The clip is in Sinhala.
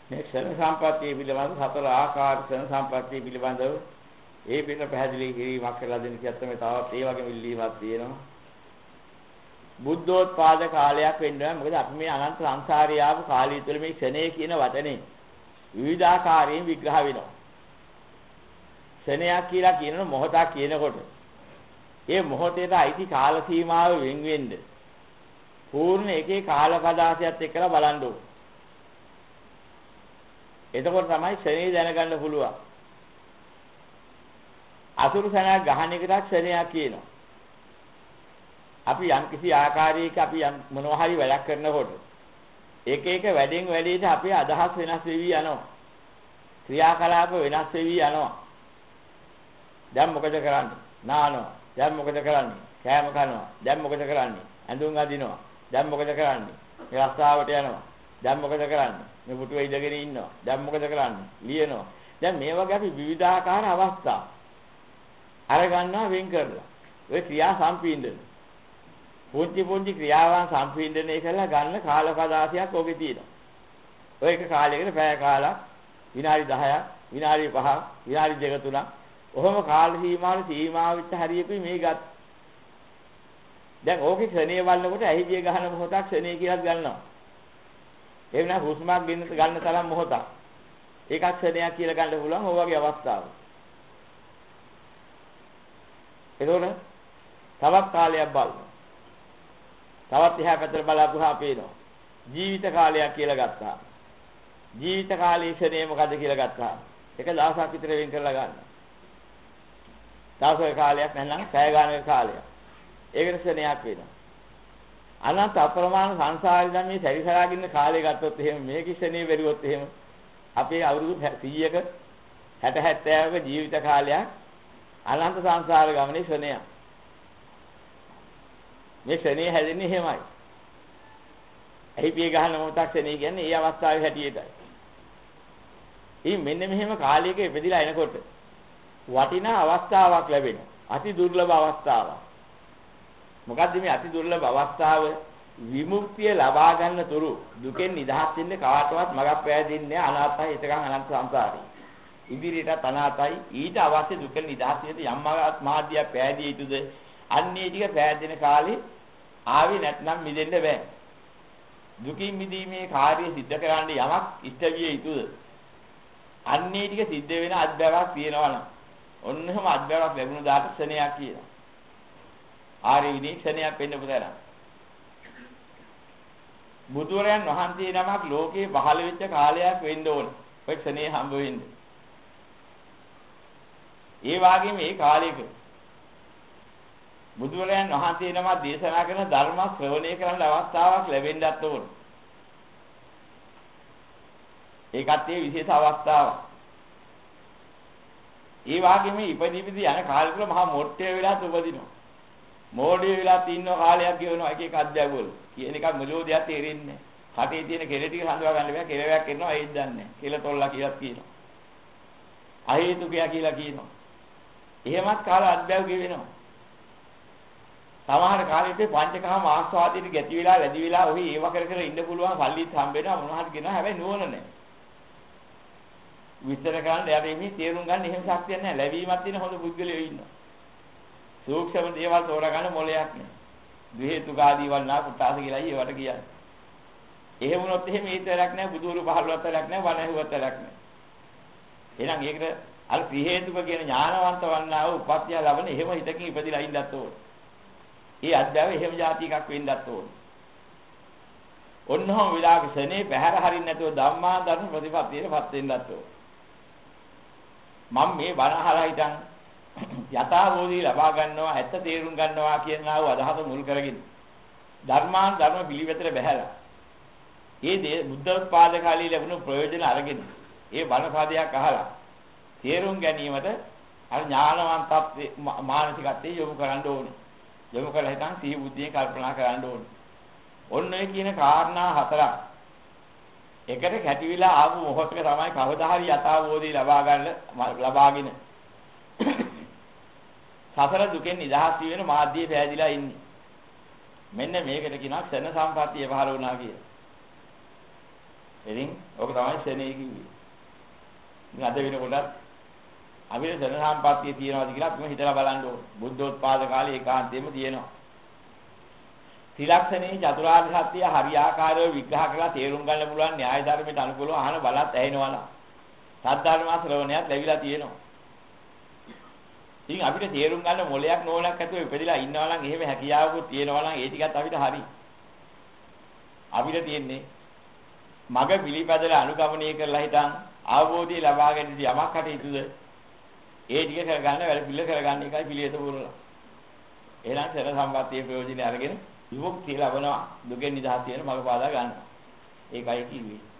මේ ක්ෂණ සම්පත්තිය පිළිබඳ සතර ආකාර ක්ෂණ සම්පත්තිය පිළිබඳව ඒ පිට පැහැදිලි කිරීමක් කරලා දෙන්න කියත් මේ තවත් ඒ වගේ මිල්ලීමක් තියෙනවා. බුද්ධෝත්පාද කාලයක් වෙන්නවා. මොකද අපි මේ අනන්ත සංසාරේ ආපු කාලය තුළ මේ ක්ෂණය කියන වචනේ විවිධාකාරයෙන් විග්‍රහ වෙනවා. ක්ෂණයක් කියලා කියන මොහොතක් කියනකොට ඒ මොහොතේට අයිති කාල සීමාව වෙන් වෙන්න පූර්ණ එකේ කාල පදාසයත් එක්කලා බලන්න ඕන. එතකොට තමයි ක්ෂණේ දැනගන්න පුළුවන්. අසුරු සනක් ගහන එකට ක්ෂණයක් කියනවා. අපි යම් කිසි ආකාරයක අපි මොනවා හරි වැඩක් කරනකොට එක එක වැඩෙන් වැඩේට අපේ අදහස් වෙනස් වෙවි යනවා. ක්‍රියාකලාප වෙනස් වෙවි යනවා. දැන් මොකද කරන්නේ? නානවා. දැන් මොකද කරන්නේ? කෑම කනවා. දැන් මොකද කරන්නේ? ඇඳුම් අදිනවා. දැන් මොකද කරන්නේ? මේ රස්තාවට යනවා. දැන් මොකද කරන්නේ? මේ පුටුවේ ඉඳගෙන ඉන්නවා. දැන් මොකද කරන්නේ? ලියනවා. දැන් මේ වගේ අපි විවිධාකාර අවස්ථා අර ගන්නවා වෙන් කරලා. ඔය ක්‍රියා සම්පීඩන. පුංචි ක්‍රියාවන් සම්පීඩනය කරලා ගන්න කාල පදාසයක් ඔගේ තියෙනවා. ඔය එක කාලයකට පැය කාලක්, විනාඩි 10ක්, විනාඩි 5ක්, විනාඩි 2 3ක් ඔහොම කාල සීමාව විතර හරියපි මේ ගත්. දැන් ඕකේ ක්ෂණයේ වල්නකොට ඇහිදිය ගහන මොහොතක් ක්ෂණය කියලා ගන්නවා. ඒ වෙනා හුස්මක් ගන්න තරම් මොහොතක්. ඒකක් ක්ෂණයක් කියලා ගන්න පුළුවන් ඔය වගේ අවස්ථාවක. එතකොට තවත් කාලයක් බලමු. තවත් එහා පැත්තට බලාපුවා පේනවා. ජීවිත කාලයක් කියලා ගත්තා. ජීවිත කාලයේ ක්ෂණය මොකද්ද කියලා ගත්තා. එක දවසක් විතර වෙන් කරලා ගන්න. දවසක කාලයක් නැත්නම් පැය ගානක කාලයක්. ඒකට ක්ෂණයක් වෙනවා. අනන්ත අප්‍රමාණ සංසාරේ දැන් මේ සැරිසරාගෙන ඉන්න කාලය ගත්තොත් එහෙම මේ ක්ෂණේ බැරිවොත් එහෙම අපේ අවුරුදු 100ක 60 70ක ජීවිත කාලයක් අනන්ත සංසාර ගමනේ ක්ෂණයක්. මේ ක්ෂණේ හැදෙන්නේ එහෙමයි. එහි පිය ගහන මොහොතක් ක්ෂණේ කියන්නේ ඒ අවස්ථාවේ හැටියටයි. ඉතින් මෙන්න මෙහෙම කාලයක ඉපදිලා එනකොට වටිනා අවස්ථාවක් ලැබෙනවා. අති දුර්ලභ අවස්ථාවක්. මොකද්ද මේ අති දුර්ලභ අවස්ථාව? විමුක්තිය ලබා ගන්න තුරු දුකෙන් නිදහස් වෙන්න කාටවත් මඟක් පෑදෙන්නේ අනාතයි එතකන් අනන්ත සංසාරේ. ඉදිරියට අනාතයි ඊට අවශ්‍ය දුකෙන් නිදහස් වෙන්න යම් මාර්ගයක් පෑදිය යුතුද? අන්නේ ටික පෑදෙන කාලේ ආවේ නැත්නම් මිදෙන්න බෑ. දුකින් මිදීමේ කාර්යය සිද්ධ කරන්න යමක් ඉෂ්ට විය යුතුද? අන්නේ ටික සිද්ධ වෙන අත්දැකීමක් තියෙනවා නම් ඔන්නම අත්දැකීමක් ලැබුණ දාට ක්ෂණයක් කියනවා. ආර්ය විනී ක්ෂණයක් වෙන්න පුතේනා. බුදුරයන් වහන්සේ නමක් ලෝකේ පහළ වෙච්ච කාලයක් වෙන්න ඕන. ඔය ක්ෂණේ හම්බ වෙන්නේ. ඒ වගේම මේ කාලයක බුදුරයන් වහන්සේ නමක් දේශනා කරන ධර්ම ශ්‍රවණය කරන්න අවස්ථාවක් ලැබෙන්නත් ඕන. ඒකත් ඒ විශේෂ අවස්ථාවක්. ඒ වගේම ඉපදිපිදි යන කාලේ තුල මහා මොට්ටේ වෙලා උපදිනවා. මෝඩිය වෙලා තින්න කාලයක් ගෙවනවා එක එක අධ්‍යයවල. කියන එක මුලෝ දෙයක් තේරෙන්නේ නැහැ. කටේ තියෙන කෙල ටික හඳුනා ගන්න බෑ. කෙලවයක් කරනවා ඒත් දන්නේ නැහැ. කෙල තොල්ලා කියලා කියනවා. අහේතුකයා කියලා කියනවා. එහෙමත් කාල අධ්‍යයව ගෙවෙනවා. සමහර කාලෙදී පංචකාම ආස්වාදයට ගැති වෙලා වැඩි වෙලා ඔහි ඒව කර කර ඉන්න පුළුවන් සල්ලිත් හම්බ වෙනවා මොනවා හරි කියනවා හැබැයි නුවණ නැහැ. විස්තර කරන්න යාට මේ තේරුම් ගන්න එහෙම ශක්තියක් නැහැ. ලැබීමක් තියෙන හොඳ පුද්ගලයෝ ඉන්නවා. සූක්ෂම දේවල් තෝරගන්න මොලයක් නැහැ. ද්වේතුක ආදී වල්නා පුටාස කියලායි ඒවට කියන්නේ. එහෙම වුණොත් එහෙම ඊතරක් නැහැ බුදුරු 15ක් නැහැ වණ ඇහුවතරක් නැහැ. එහෙනම් ඒකට අර ත්‍රි හේතුක කියන ඥානවන්ත වන්නා වූ උපත්ය ලබන එහෙම හිතකින් ඉපදිලා ඉන්නත් ඕන. ඒ අධ්‍යාව එහෙම જાති එකක් වෙන්නත් ඕන. ඔන්නෝම විලාක ශනේ පැහැර හරින්න නැතුව ධම්මා ධර්ම ප්‍රතිපත්තියටපත් වෙන්නත් ඕන. මම මේ බණ අහලා හිටන් යථාභූතී ලබා ගන්නවා ඇත්ත තේරුම් ගන්නවා කියනවා අදහස මුල් කරගෙන ධර්මාන් ධර්ම පිළිවෙතට බහැලා ඒ බුද්ධ උත්පාද කාලයේ ලැබුණු ප්‍රයෝජන අරගෙන ඒ බණ පදයක් අහලා තේරුම් ගැනීමට අර ඥානවන්තත්වයේ මානසිකත්වයේ යොමු කරන්න ඕනේ. යොමු කරලා හිටන් සිහි බුද්ධියෙන් කල්පනා කරන්න ඕනේ. ඔන්න ඔය කියන කාරණා හතරක් එකට කැටිවිලා ආපු මොහොතක තමයි කවදා හරි යථාභූතී ලබාගෙන සසර දුකෙන් නිදහස් වෙන මාධ්‍යය පෑදිලා ඉන්නේ. මෙන්න මේකට කියනවා ක්ෂණ සම්පත්තිය පහළ වුණා කියලා. ඉතින් ඔක තමයි ශනේ කිව්වේ. ඉතින් අද වෙනකොට අපිට ධන සම්පත්තිය තියෙනවාද කියලා අපිම හිතලා බලන්න ඕන. බුද්ධෝත්පාද කාලේ ඒකාන්තයෙන්ම තියෙනවා. ත්‍රිලක්ෂණේ චතුරාර්ය සත්‍ය හරියාකාරව විග්‍රහ කරලා තේරුම් ගන්න පුළුවන් න්‍යාය ධර්මයට අනුකූලව අහන බලත් ඇහෙනවා නම් සද්ධර්ම ශ්‍රවණයක් ලැබිලා තියෙනවා. ඉතින් අපිට තේරුම් ගන්න මොලයක් නෝනක් ඇතුව ඉපදිලා ඉන්නවා නම් එහෙම හැකියාවකුත් තියෙනවා නම් ඒ ටිකත් අපිට හරි. අපිට තියෙන්නේ මග පිළිපදලා අනුගමනය කරලා හිටන් අවබෝධය ලබා ගැනීමදී යමක් කටයුතුද ඒ ටික කරගන්න වැඩ පිළිවෙල කරගන්න එකයි පිළිවෙත පුරලා. එහෙනම් සර සම්පත්තියේ ප්‍රයෝජනෙ අරගෙන විමුක්තිය ලබනවා දුකෙන් නිදහස් වෙන මඟ පාදා ගන්නවා. ඒකයි කිව්වේ.